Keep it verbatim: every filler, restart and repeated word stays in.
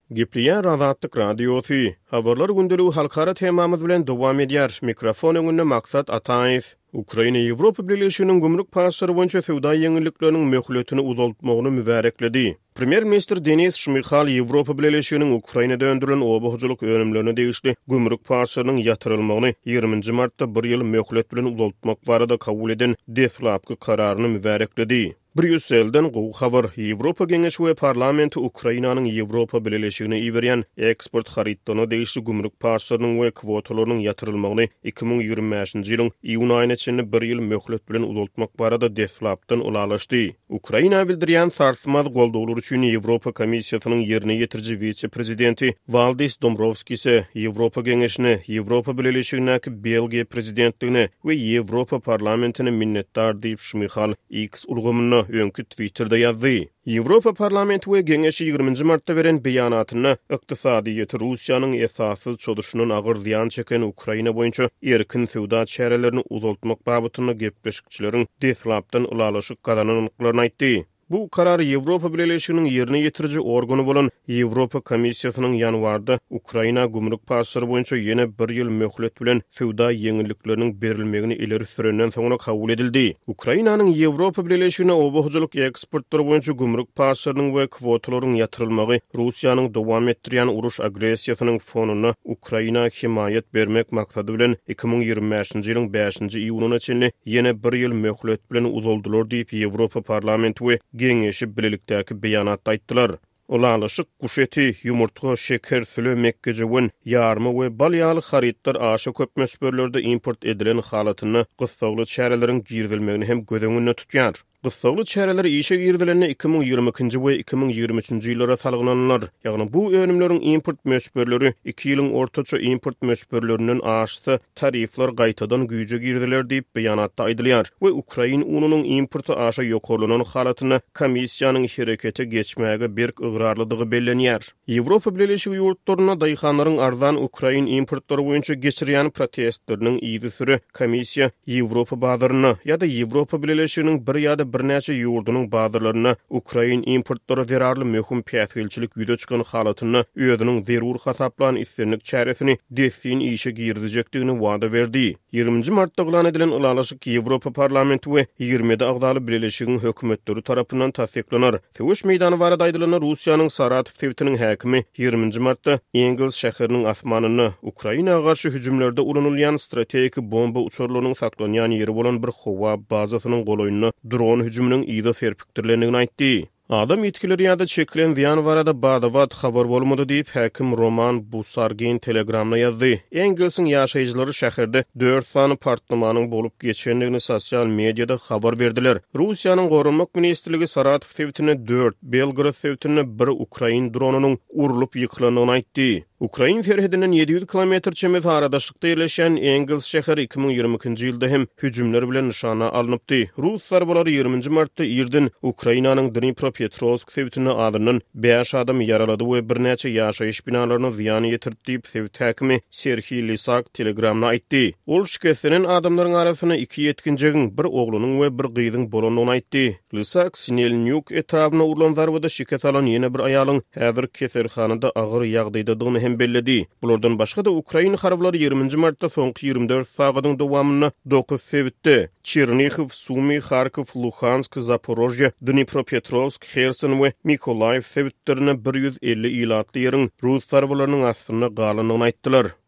Gipriyen Azatlyk Radiosu. Habarlar gündülüğü halkara temamız bilen dowam edýär. Mikrofon öňünde maksat Ataýew. Ukraina Ýewropa Birleşiginiň gümrük passary boýunça sowda ýeňillikleriniň möhletini uzaltmagyny mübarekledi. Premier Minister Denis Şmyhal Ýewropa Birleşiginiň Ukrainada öndürilen obahyjylyk önümlerini degişli gümrük passarynyň ýatyrylmagyny ýygrymynjy martda bir ýyl möhlet bilen uzaltmak barada kabul eden deslapky kararyny mübarekledi. Brüsselden gowy habar Ýewropa Geňeşi we parlamenti Ukrainanyň Ýewropa Birleşigine iwerýän eksport haritdasyna degişli gümrük passarynyň we kwotalarynyň ýatyrylmagyny iki ming ýygrimi beşinji ýylyň iýun aýyna çenli bir ýyl möhlet bilen uzaltmak barada deslapdan ulalaşdy. Ukraina bildirýän sarsmaz golduglar üçin Ýewropa Komissiýasynyň ýerine ýetirji vice-prezidenti Valdis Dombrovskis Ýewropa Geňeşine, Ýewropa Birleşigindäki Belgiýa prezidentligine we Ýewropa parlamentine minnetdar diýip Şmyhal X ulgamyna öňkü Twitterda ýazdy. Ýewropa parlamenti we Geňeşi ýygrymynjy martda beren beýanatyna ykdysady ýeti Russiýanyň esasy çoduşynyň agyr ziýan çeken Ukraina boýunça erkin sowda çärelerini uzaltmak babatyna gepleşikçileriň deslapdan ulalaşyk gazananyklaryny aýtdy. Bu karar Ýewropa Birleşiginiň ýerine ýetirji organy bolan Ýewropa Komissiýasynyň ýanwarda Ukraina gümrük passary boýunça ýene bir ýyl möhlet bilen sowda ýeňillikleriniň berilmegini ileri sürenden soňra kabul edildi. Ukrainanyň Ýewropa Birleşigine obahyjylyk eksportlary boýunça gümrük passarynyň we kwotalarynyň ýatyrylmagy Russiýanyň dowam etdirýän uruş agressiýasynyň fonuny Ukraina himayet bermek maksady bilen iki ming ýygrimi beşinji ýylyň beşinji iýunyna çenli ýene bir ýyl möhlet bilen uzaldylar diýip Ýewropa parlamenti we Geňeşi bilelikdäki beýanatda aýtdylar. Ulalaşyk guşeti, ýumurtga, şeker, süle, mekkejewin, ýarmy we bal ýaly haritlar aşa köp mösberlerde import edilen halatyny gysgaly çäreleriň girdilmegini hem gözeňinde tutýar. Gysgaly çäreler işe girdilenine iki ming ýygrimi ikinji we iki ming ýygrimi üçinji ýyllara salgynanlar. Ýagny bu önümleriň import mösberleri iki ýylyň ortaça import mösberlerinden aşsa tarifler gaýtadan güýje girdiler diýip beýanatda aýdylýar. We Ukraina ununyň importy aşa ýokarlanan halatyny komissiýanyň herekete geçmäge berk ıgrarlydygy bellenýär. Ýewropa Birleşigi ýurtlaryna daýhanlaryň arzan Ukraina importlary boýunça geçirýän protestleriniň ýygy süre komissiýa Ýewropa bazaryna ýa-da Ýewropa Birleşiginiň bir ýa-da bir näçe ýurdunyň bazarlaryna Ukraina importlary zerarly möhüm päsgelçilik ýüze çykan halatyny özüniň zerur hasaplan islenlik çäresini dessin işe girdijekdigini wada berdi. ýygrymynjy martda glan edilen ulalaşyk Ýewropa parlamenti we ýygrimi agdaly birleşigiň hökümetleri tarapyndan tasdiklanar. Söwüş meýdany barada aýdylan Russiýanyň Saratov sewtiniň häkimi ýygrymynjy martda Engels şäheriniň asmanyny Ukrainaga garşy hüjümlerde ulanylýan strategik bomba uçurlarynyň saklanýan ýeri bolan bir howa bazasynyň goloýuny dron hüjüminiň ýyda serpikdirlendigini aýtdy. Adam ýetkileri ýa-da çekilen ziýan barada badawat habar bolmady diýip häkim Roman Busargin Telegramna ýazdy. Engelsiň ýaşaýjylary şäherde dört sany partlamanyň bolup geçendigini sosial mediada habar berdiler. Russiýanyň Gorunmak ministrligi Saratov sewtine dört, Belgrad sewtine bir Ukraina dronunyň urulup ýyklanyny aýtdy. Ukraina ferhedinden yedi yüz kilometr çemez aradaşykda ýerleşen Engels şäheri iki ming ýygrimi ikinji ýylda hem hüjümler bilen nişana alınıpdy. Ruslar bolary ýygrymynjy martda ýerden Ukrainanyň Dnipropetrovsk sewtine adynyň beş adam ýaralady we bir näçe ýaşaýyş binalaryna ziýan ýetirdi diýip sewt häkimi Serhiy Lysak Telegramna aýtdy. Ol şikestenen adamlaryň arasyna iki ýetkinjigiň, bir oglunyň we bir gyzyň bolanyny aýtdy. Lysak Sinelnyuk etrabyna urulan zarbada şikest alan ýene bir aýalyň häzir keserhanada agyr ýagdaýdadygyny belledi. Bulardan başga da Ukraina harblary ýygrymynjy martda soňky ýygrimi dört sagatyň dowamyna dokuz sewtde Chernihiv, Sumy, Kharkiv, Luhansk, Zaporojye, Dnipropetrovsk, Kherson we Mykolaiv sewtlerine bir yüz elli ilatly ýeriň Rus zarbalarynyň astyna galynyny aýtdylar.